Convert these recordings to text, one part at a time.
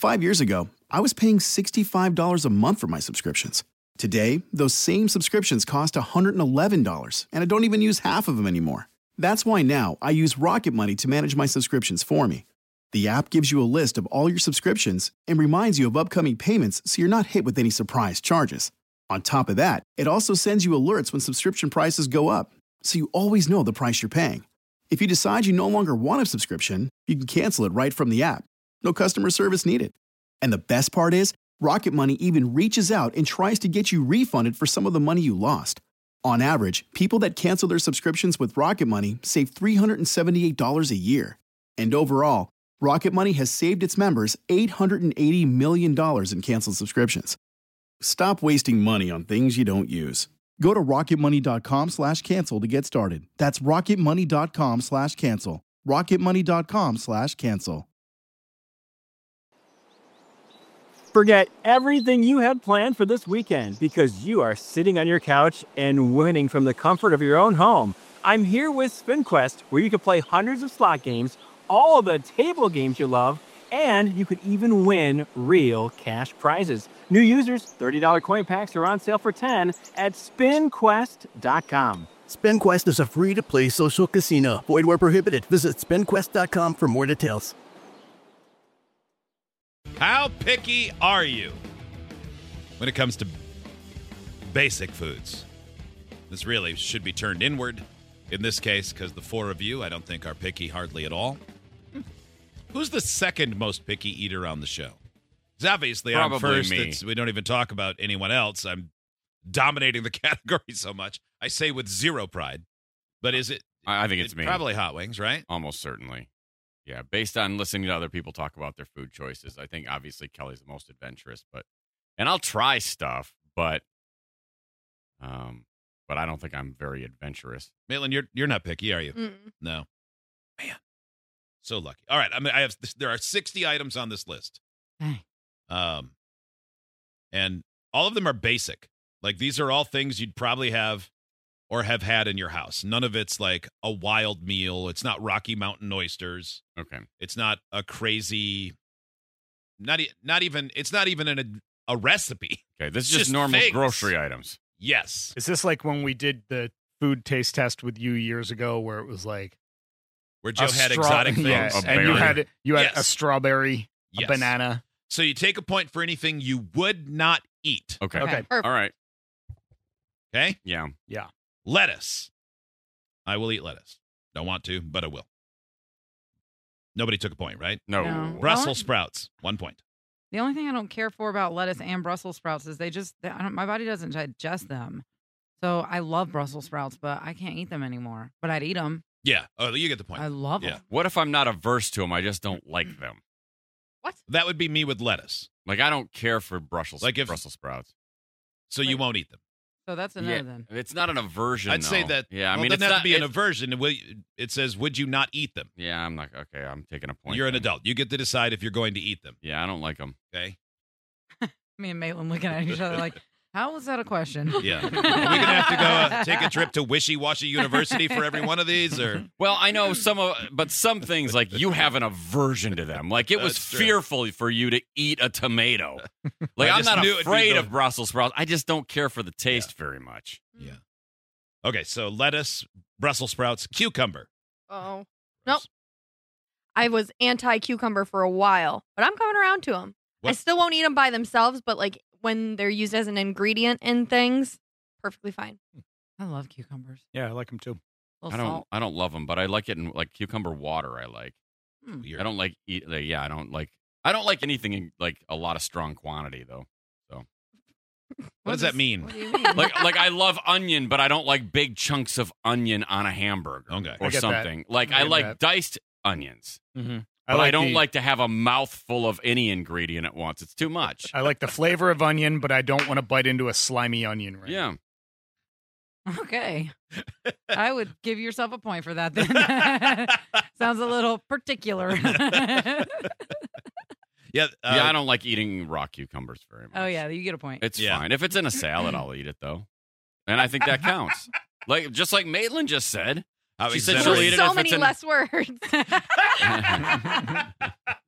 5 years ago, I was paying $65 a month for my subscriptions. Today, those same subscriptions cost $111, and I don't even use half of them anymore. That's why now I use Rocket Money to manage my subscriptions for me. The app gives you a list of all your subscriptions and reminds you of upcoming payments so you're not hit with any surprise charges. On top of that, it also sends you alerts when subscription prices go up, so you always know the price you're paying. If you decide you no longer want a subscription, you can cancel it right from the app. No customer service needed. And the best part is, Rocket Money even reaches out and tries to get you refunded for some of the money you lost. On average, people that cancel their subscriptions with Rocket Money save $378 a year. And overall, Rocket Money has saved its members $880 million in canceled subscriptions. Stop wasting money on things you don't use. Go to rocketmoney.com/cancel to get started. That's rocketmoney.com/cancel. rocketmoney.com/cancel. Forget everything you had planned for this weekend because you are sitting on your couch and winning from the comfort of your own home. I'm here with SpinQuest, where you can play hundreds of slot games, all of the table games you love, and you could even win real cash prizes. New users, $30 coin packs are on sale for $10 at SpinQuest.com. SpinQuest is a free-to-play social casino. Void where prohibited. Visit SpinQuest.com for more details. How picky are you when it comes to basic foods? This really should be turned inward in this case because the four of you, I don't think, are picky hardly at all. Who's the second most picky eater on the show? Because obviously Probably I'm first. me. We don't even talk about anyone else. I'm dominating the category so much. I say with zero pride. But is it? I think it's me. Probably hot wings, right? Almost certainly. Yeah, based on listening to other people talk about their food choices, I think obviously Kelly's the most adventurous. And I'll try stuff, but I don't think I'm very adventurous. Maitland, you're not picky, are you? Mm-mm. No. Man, so lucky. All right, there are 60 items on this list. And all of them are basic. Like, these are all things you'd probably have or have had in your house. None of it's like a wild meal. It's not Rocky Mountain oysters. Okay. It's not a crazy, it's not even a recipe. Okay, this is It's just normal things. grocery items. Yes. Is this like when we did the food taste test with you years ago where it was like Where Joe had exotic things. Yes, A and you berry. had Yes. a strawberry, Yes. a banana. So you take a point for anything you would not eat. Okay. Okay. Perfect. All right. Okay? Yeah. Lettuce. I will eat lettuce. Don't want to, but I will. Nobody took a point, right? No. No. Brussels sprouts, 1 point. The only thing I don't care for about lettuce and Brussels sprouts is my body doesn't digest them. So I love Brussels sprouts, but I can't eat them anymore. But I'd eat them. Yeah. Oh, you get the point. I love Yeah. them. What if I'm not averse to them? I just don't like them. What? That would be me with lettuce. Like, I don't care for Brussels sprouts. So you won't eat them. So that's a no then. It's not an aversion. I'd say though. that. Yeah, I well, mean, it it's doesn't have not to be an it's- aversion. It says, would you not eat them? Yeah, I'm not. Okay, I'm taking a point. You're an then. adult. You get to decide if you're going to eat them. Yeah, I don't like them. Okay. Me and Maitland looking at each other like, how was that a question? Yeah. Are we going to have to go take a trip to Wishy-Washy University for every one of these? Or Well, I know but some things, like, you have an aversion to them. Like, it was That's true. fearful for you to eat a tomato. Like, I I'm just not knew it'd be afraid the- of Brussels sprouts. I just don't care for the taste very much. Yeah. Okay, so lettuce, Brussels sprouts, cucumber. Oh. Nope. I was anti-cucumber for a while, but I'm coming around to them. I What? still won't eat them by themselves, but like when they're used as an ingredient in things, perfectly fine. I love cucumbers. Yeah, I like them too. A little salt. I don't love them, but I like it in, like, cucumber water. I like. Weird. I don't like eat. Yeah, I don't like anything in, like, a lot of strong quantity though. What does that mean? What do you mean? Like I love onion, but I don't like big chunks of onion on a hamburger Okay. or I get that. something. Like, I I get like that. diced onions, Mm-hmm. but I don't like to have a mouthful of any ingredient at once. It's too much. I like the flavor of onion, but I don't want to bite into a slimy onion. Right? Yeah. Okay. I would give yourself a point for that then. Sounds a little particular. Yeah. Yeah, I don't like eating raw cucumbers very much. Oh, yeah, you get a point. It's Yeah. fine. If it's in a salad, I'll eat it, though. And I think that counts. Like, just like Maitland just said. How She said exemplary- she'll There eat were it so if many it's in- less words.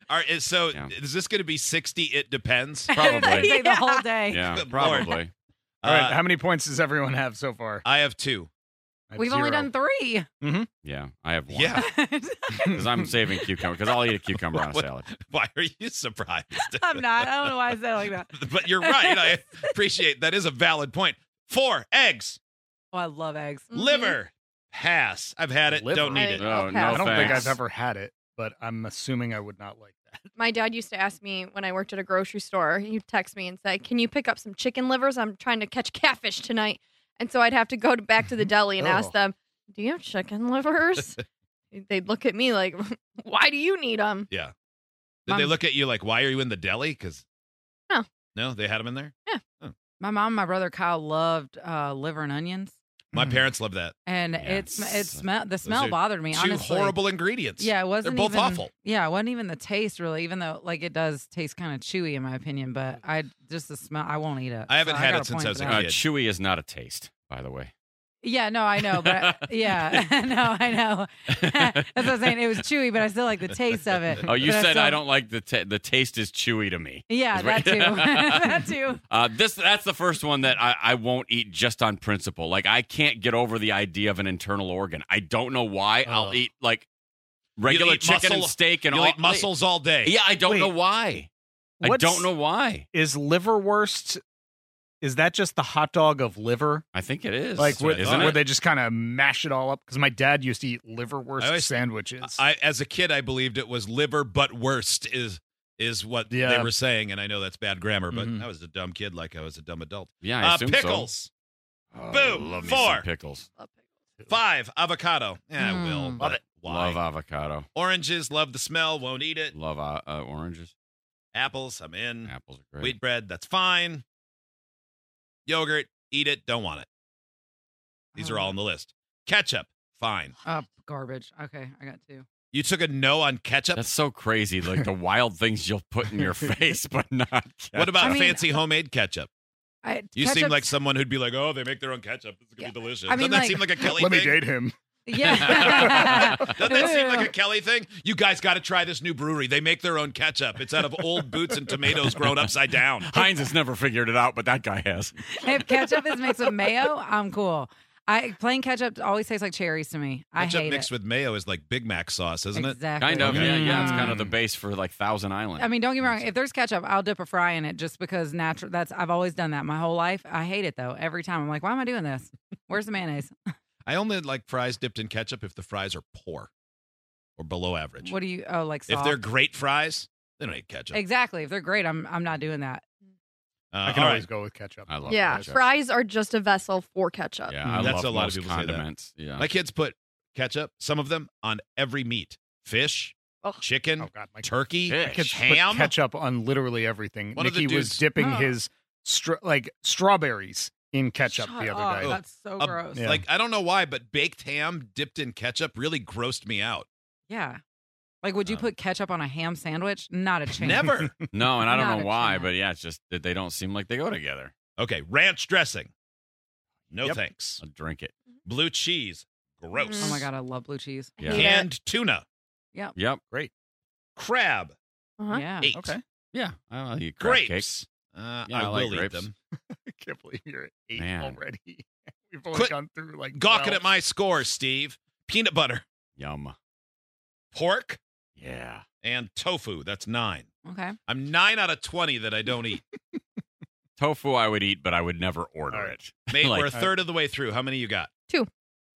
So Yeah. is this going to be 60? It depends. Probably. Take the whole day. Yeah, Good probably. All right, how many points does everyone have so far? I have 2. I have We've only 0. done 3. Yeah, I have 1. Yeah. Because I'm saving cucumber. Because I'll eat a cucumber on a What- salad. Why are you surprised? I'm not. I don't know why I said it like that. But you're right. I appreciate that is a valid point. 4 eggs, Oh, I love eggs. liver, pass. I've had it. Liver? Don't need it. No, Okay. no I don't think thanks. I've ever had it, but I'm assuming I would not like that. My dad used to ask me when I worked at a grocery store, he'd text me and say, "Can you pick up some chicken livers? I'm trying to catch catfish tonight." And so I'd have to go back to the deli and ask Oh. them, "Do you have chicken livers?" They'd look at me like, "Why do you need them?" Yeah. Did they look at you like, why are you in the deli? Because No. No, they had them in there? My mom and my brother Kyle loved liver and onions. My Mm. parents love that. And Yeah, the smell are bothered me, 2 honestly. horrible ingredients. Yeah, it wasn't They're both even, awful. Yeah, it wasn't even the taste really, even though like it does taste kind of chewy in my opinion, but I just the smell I won't eat it. I haven't So had got it since point I was for a that. kid. Chewy is not a taste, by the way. Yeah, no, I know, but yeah, no, I know. That's what I'm saying. It was chewy, but I still like the taste of it. Oh, you But said still- I don't like the taste is chewy to me. Yeah, Is what- that too. That too. That's the first one that I won't eat just on principle. Like I can't get over the idea of an internal organ. I don't know why. I'll eat like regular eat chicken and muscle- steak and You'll all. eat mussels all day. Yeah, I don't Wait. know why. I What's- don't know why. Is liverwurst? Is that just the hot dog of liver? I think it is. Like, where, isn't where it? they just kind of mash it all up? Because my dad used to eat I liverwurst always- sandwiches. As a kid, I believed it was liver, but worst is what they Yeah. were saying. And I know that's bad grammar, but Mhm. I was a dumb kid like I was a dumb adult. Yeah, I assume Pickles. so. Oh, Boom. Love me 4. some pickles. 5, avocado. Yeah, I will. Mm. But Love it. why? Love avocado. Oranges, love the smell, won't eat it. Love oranges. Apples, I'm in. Apples are great. Wheat bread, that's fine. Yogurt, eat it, don't want it. These are all on the list. Ketchup, fine. Garbage. Okay, I got 2. You took a no on ketchup? That's so crazy. Like the wild things you'll put in your face, but not. Ketchup. What about I mean- fancy homemade ketchup? You seem Ketchup's- like someone who'd be like, oh, they make their own ketchup. This is going to be delicious. I mean, Doesn't that like- seem like a Kelly Let me thing? date him. Yeah. Doesn't that seem like a Kelly thing? You guys got to try this new brewery. They make their own ketchup. It's out of old boots and tomatoes grown upside down. Heinz has never figured it out, but that guy has. If ketchup is mixed with mayo, I'm cool. Plain ketchup always tastes like cherries to me. I Ketchup hate mixed it. with mayo is like Big Mac sauce, isn't it? Exactly. Kind of, Okay. yeah. It's kind of the Mm. base for like Thousand Island. I mean, don't get me wrong. If there's ketchup, I'll dip a fry in it just because natural. I've always done that my whole life. I hate it though. Every time I'm like, why am I doing this? Where's the mayonnaise? I only like fries dipped in ketchup if the fries are poor or below average. What do you? Oh, like If soft. they're great fries, they don't need ketchup. Exactly. If they're great, I'm not doing that. I can all always right. go with ketchup. I love Yeah, ketchup. fries are just a vessel for ketchup. Yeah, I That's love a lot of most people say that. condiments. Yeah. My kids put ketchup, some of them, on every meat. Fish, Ugh. chicken, Oh God, my turkey, Fish. kids ham. put ketchup on literally everything. One of the Nikki was dudes- dipping Oh. his strawberries in ketchup Shut the other up. day. That's so A- gross. Yeah. Like, I don't know why, but baked ham dipped in ketchup really grossed me out. Yeah. Like, would you Um, put ketchup on a ham sandwich? Not a chance. Never. No, and I don't Not know a why, chance. but yeah, it's just that they don't seem like they go together. Okay, ranch dressing. No Yep. thanks. I'll drink it. Blue cheese. Gross. Oh my god, I love blue cheese. Yeah. Hate it. Canned tuna. Yep. Crab. Uh-huh. Yeah. 8. Okay. Yeah. I'll eat crab cakes. Grapes. Yeah, I I like will eat grapes. them. I can't believe you're at 8 Man. already. We've only Quit gone through like Gawking 12. at my score, Steve. Peanut butter. Yum. Pork. Yeah. And tofu. That's 9. Okay. I'm 9 out of 20 that I don't eat. Tofu I would eat, but I would never order All right. it. Mate, Like- we're a third of the way through. How many you got? 2.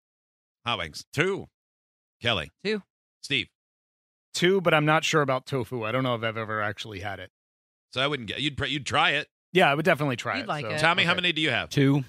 Hot wings. 2. Kelly. 2. Steve. 2, but I'm not sure about tofu. I don't know if I've ever actually had it. So I wouldn't get. You'd try it. Yeah, I would definitely try You'd it. like so- it. Tommy, how Okay. many do you have? 2.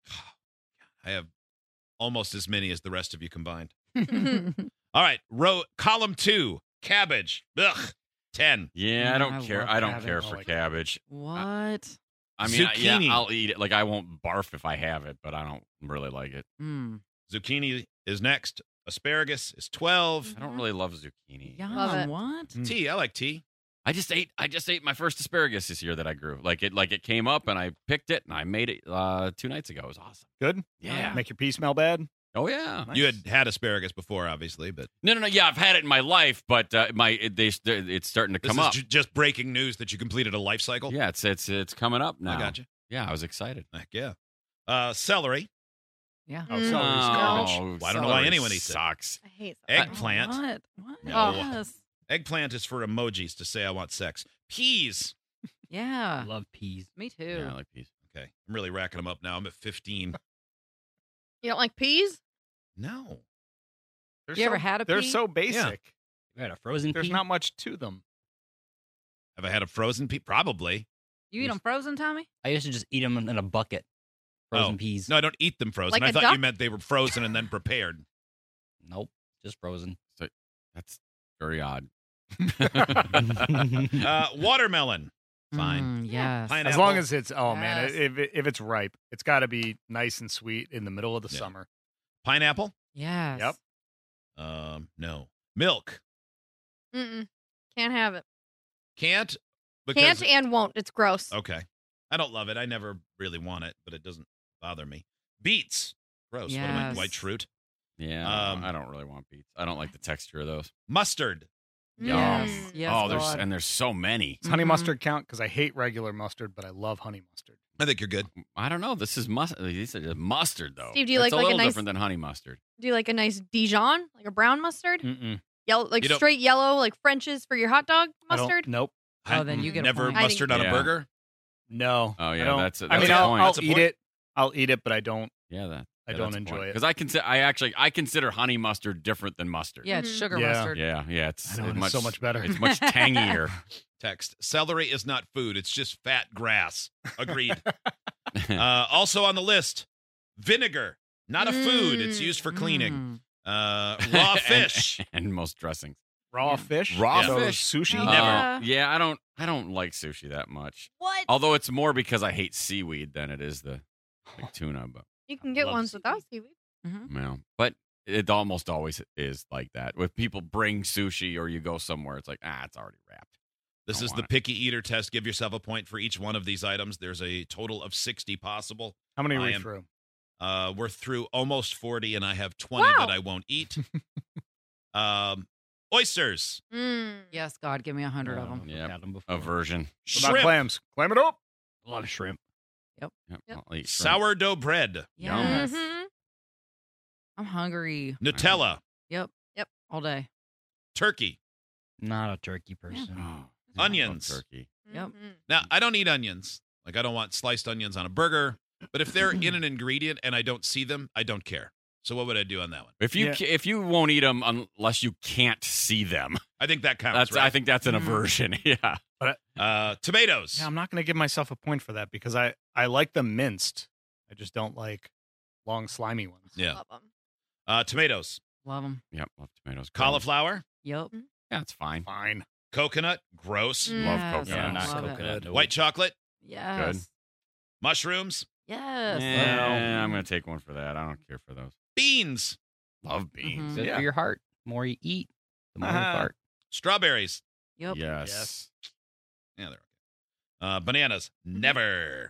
I have almost as many as the rest of you combined. Mm, All right. Column 2. Cabbage. Ugh. 10. Yeah, I I don't care. love I don't cabbage. care I for like cabbage. What? I mean, Zucchini. yeah, I'll eat it. Like, I won't barf if I have it, but I don't really like it. Mm. Zucchini is next. Asparagus is 12. I don't really love zucchini. Yum. Love it. What? Mm. Tea. I like tea. I just ate my first asparagus this year that I grew. Like it came up and I picked it and I made it 2 nights ago. It was awesome. Good? Yeah. Make your pee smell bad? Oh yeah. You had asparagus before, obviously, but No. Yeah, I've had it in my life, but it's starting to this come is up. just breaking news that you completed a life cycle. Yeah, it's coming up now. I got you. Yeah, I was excited. Heck yeah. Celery. Yeah. Oh, celery's garbage. Oh, Well, I don't know why celery anyone eats it. sucks. I hate Eggplant. What? No. Yes. Eggplant is for emojis to say I want sex. Peas. Yeah. I love peas. Me too. Yeah, I like peas. Okay. I'm really racking them up now. I'm at 15. You don't like peas? No. They're You ever had a They're pea? so basic. You had a frozen There's pea? not much to them. Have I had a frozen pea? Probably. You eat them frozen, Tommy? I used to just eat them in a bucket. Frozen peas. No, I don't eat them frozen. Like I a thought you duck? meant they were frozen and then prepared. Nope, just frozen. So that's very odd. Watermelon. Fine. Yes. Pineapple. As long as it's man, Yes. if it's ripe, it's got to be nice and sweet in the middle of the Yeah. summer. Pineapple. Yes. Yep. No. Milk. Mm-mm. Can't have it. Can't. Can't and won't. It's gross. Okay. I don't love it. I never really want it, but it doesn't bother me. Beets. Gross. What am I, Yes. white fruit? Yeah, I don't really want beets. I don't like the texture of those. Mustard. Yes. Mm. Yes. oh, God. there's so many. Does honey Mhm. mustard count? Because I hate regular mustard, but I love honey mustard. I think you're good. I don't know. This is mustard though. Steve, do you It's like a a little nice- different than honey mustard? Do you like a nice Dijon, like a brown mustard? Mm-mm. Yellow, like You don't- straight yellow, like French's for your hot dog I don't- mustard? Nope. Oh, then you get a never point. mustard on a Yeah. burger. No. Oh, yeah, I don't- that's a I mean, point. I'll That's a eat point. it. I'll eat it, but I don't. Yeah, I don't enjoy it. because I consider honey mustard different than mustard. Yeah, it's Mhm. sugar Yeah. mustard. yeah, it's I know, it's it's so much better. It's much tangier. Text. Celery is not food. It's just fat grass. Agreed. Also on the list, vinegar. Not a food. It's used for cleaning. Mm. Raw fish. and most dressings. Raw fish. Raw So fish? Sushi. Oh. Never. Yeah, I don't like sushi that much. What? Although it's more because I hate seaweed than it is the like tuna. But You can get love ones seaweed. without seaweed. no, but it almost always is like that. With people bring sushi or you go somewhere, it's like it's already wrapped. This Don't is the want it. picky eater test. Give yourself a point for each one of these items. There's a total of 60 possible. How many I are we am- through? We're through almost 40, and I have 20 Wow. that I won't eat. Oysters. Mm. Yes, God, give me 100 of them. Yeah, Had them before. aversion. What about Shrimp. clams? Clam it up. A lot of shrimp. Yep, Yep. I'll eat shrimp. Sourdough bread. Yes. Mhm. I'm hungry. Nutella. Yep. Yep. All day. Turkey. Not a turkey person. Oh, I love Onions. turkey. Yep. Mhm. Now, I don't eat onions. Like, I don't want sliced onions on a burger. But if they're in an ingredient and I don't see them, I don't care. So what would I do on that one? If you Yeah. if you won't eat them unless you can't see them, I think that counts, that's right? I think that's an Mhm. aversion. Yeah. Tomatoes. Yeah, I'm not going to give myself a point for that because I like them minced. I just don't like long slimy ones. Yeah. Love 'em. Tomatoes. Love them. Yep. Love tomatoes. Cauliflower. Yep. Yeah, it's fine. Fine. Coconut. Gross. Mm. Love Yes, coconut. Yeah, not love it. coconut. no. White chocolate. Yes. Mushrooms. Yes. Yeah, I'm gonna take one for that. I don't care for those. Beans. Love beans. Good Yeah. for your heart. The more you eat, the more you fart. Strawberries. Yep. Yes. Yeah, they're okay. Bananas. Never.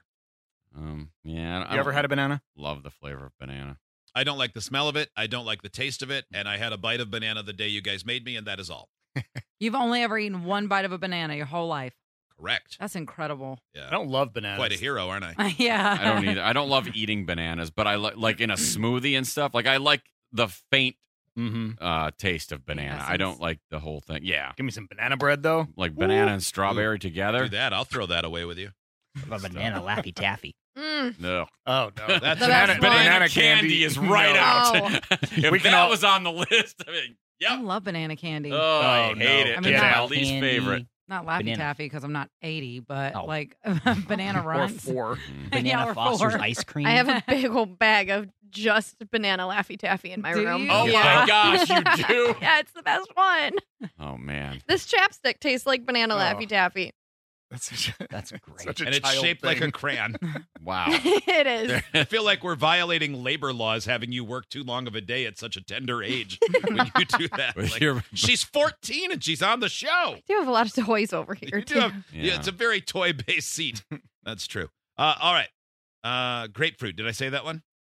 Yeah. I You ever don't had a banana? Love the flavor of banana. I don't like the smell of it. I don't like the taste of it. And I had a bite of banana the day you guys made me, and that is all. You've only ever eaten one bite of a banana your whole life. Correct. That's incredible. Yeah. I don't love bananas. Quite a hero, aren't I? Yeah. I don't either. I don't love eating bananas, but I like in a smoothie and stuff. Like I like the faint Mm-hmm. taste of banana. I don't like the whole thing. Yeah, Give me some banana bread though. like banana and strawberry together. Do that. I'll throw that away with you. What about banana Laffy Taffy? Mm. No, Oh no, That's The banana, best one. banana candy is right No. out. if We can that all- was on the list, I mean, I yep. love banana candy. Oh, I no. hate it. I mean, it's not my least candy. favorite. Not Laffy banana. Taffy because I'm not 80, but Oh. like banana or runs. 4. Banana Yeah, or Foster's 4. ice cream. I have a big old bag of just banana Laffy Taffy in my Do room. you? Oh yeah. my gosh, you do. Yeah, it's the best one. Oh man. This chapstick tastes like banana Oh. Laffy Taffy. That's such a, That's great. such a And it's child shaped like a thing. crayon. Wow. It is. I feel like we're violating labor laws having you work too long of a day at such a tender age when you do that. With Like, your- she's 14 and she's on the show. I do have a lot of toys over here, You too. do have, Yeah. yeah, it's a very toy-based seat. That's true. All right. Grapefruit. Did I say that one?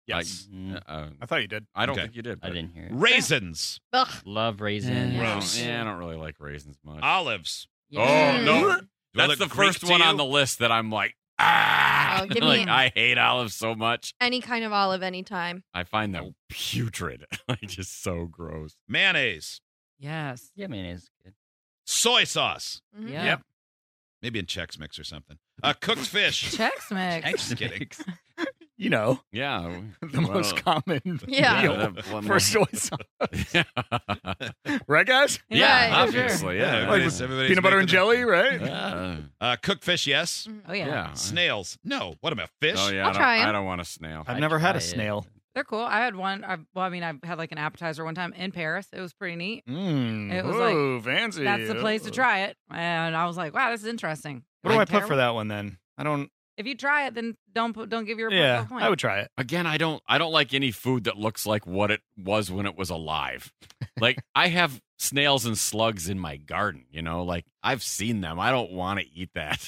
Yes. I thought you did. I don't Okay. think you did. I but- didn't hear it. Raisins, Ugh. Love raisins. Gross. Yeah, I don't really like raisins much. olives. Yeah. Oh, no. Do I That's look the Greek first to one you? on the list that I'm like, ah. Oh, give me- like, I hate olives so much. Any kind of olive, anytime. I find them putrid. Like, just so gross. Mayonnaise, Yes. Yeah, mayonnaise is good. soy sauce, Mhm. Yeah. Yep. maybe in Chex Mix or something. Cooked fish. Chex Mix. Just kidding. You know, Yeah. the most common Yeah. meal for soy sauce. Right, guys? Yeah, Yeah, obviously. Yeah. everybody's- everybody's Peanut butter and making jelly, right? Yeah. Cooked fish, yes. Oh yeah. Yeah. Snails, no. What about fish? Oh, yeah. I'll try 'em. I don't want a snail. I've I'd never had a try it. snail. They're cool. I had one. I had like an appetizer one time in Paris. It was pretty neat. It was was fancy. That's the place to try it. And I was like, wow, this is interesting. What do I Like, put for terrible. that one then? I don't. If you try it, then don't give your Yeah, point. I would try it. Again, I don't like any food that looks like what it was when it was alive. Like, I have snails and slugs in my garden, you know? Like, I've seen them. I don't want to eat that.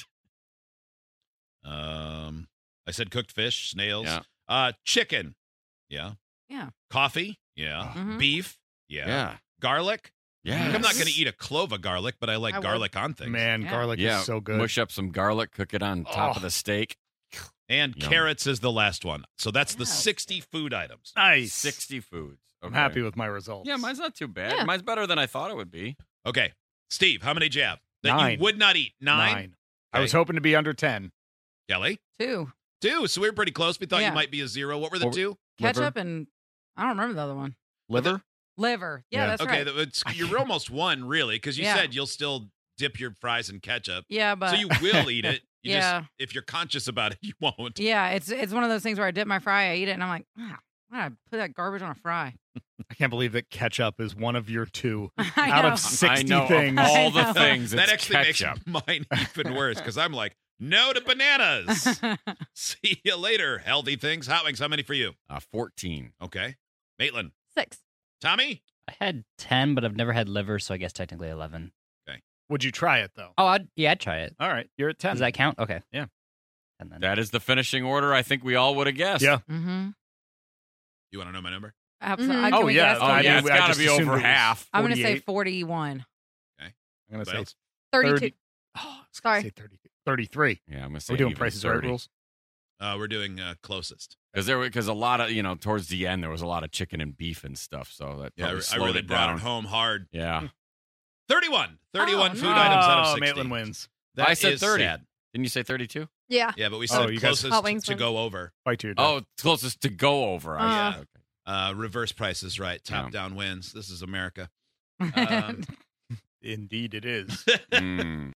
I said cooked fish, snails. Yeah. Chicken. Yeah. Yeah. Coffee. Yeah. Mhm. Beef. Yeah. Yeah. Garlic. Yeah. I'm not going to eat a clove of garlic, but I like I would. garlic on things. Man, Yeah. garlic Yeah, is so good. Mush up some garlic, cook it on top of the steak. And Yum. carrots is the last one. So that's the Yeah. 60 food items. Nice. 60 foods. I'm Okay. happy with my results. Yeah, mine's not too bad. Yeah. Mine's better than I thought it would be. Okay. Steve, how many did you have that 9. you would not eat? 9? I was hoping to be under 10. Kelly? 2. 2. So we were pretty close. We thought Yeah. you might be a 0. What were the What- 2? Ketchup and I don't remember the other one. Liver? Liver. Yeah, Yeah. that's Okay. right. You're almost 1, really, because you Yeah. said you'll still dip your fries in ketchup. Yeah, but So you will eat it. You Yeah. just, if you're conscious about it, you won't. yeah, it's one of those things where I dip my fry, I eat it, and I'm like, wow, why did I put that garbage on a fry? I can't believe that ketchup is one of your 2 I out know. of 60 I know things. of all I the know. things. That it's actually ketchup. makes mine even worse because I'm like, no to bananas. See you later. Healthy things. Hot wings, how many for you? 14. Okay. Maitland. 6. Tommy? I had 10, but I've never had liver, so I guess technically 11. Would you try it, though? Oh, I'd try it. All right. You're at 10. Does that count? Okay. Yeah. And then That is the finishing order I think we all would have guessed. Yeah. Mm-hmm. You want to know my number? Absolutely. Mhm. Oh, yeah. Oh, I yeah, mean, it's I got to just be assumed over it was half. I'm going to say 48. 41. I'm going to say Bells? 32. Oh, I was Sorry. gonna say 30, 33. Yeah, I'm going to say We're doing even prices right 30. rules. We're doing closest. Because a lot of, towards the end, there was a lot of chicken and beef and stuff. So that Yeah, probably I slowed really it brought down. it home hard. Yeah. 31. 31 Oh, food no. items out of 60. Maitland wins. That I said is 30. sad. Didn't you say 32? Yeah. Yeah, but we Oh, said you guys- Hot closest wings to wins. go over. Fight to your death. Oh, closest to go over. I see. Okay. Reverse prices, right. Top Yeah. down wins. This is America. Um, Indeed, it is. Mm.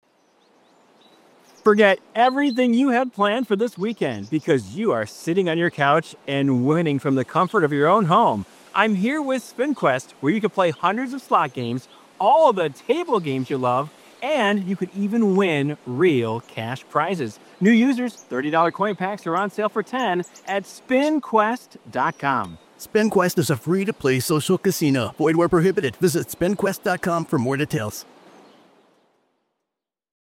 Forget everything you had planned for this weekend because you are sitting on your couch and winning from the comfort of your own home. I'm here with SpinQuest, where you can play hundreds of slot games, all of the table games you love, and you could even win real cash prizes. New users, $30 coin packs are on sale for $10 at SpinQuest.com. SpinQuest is a free-to-play social casino. Void where prohibited. Visit SpinQuest.com for more details.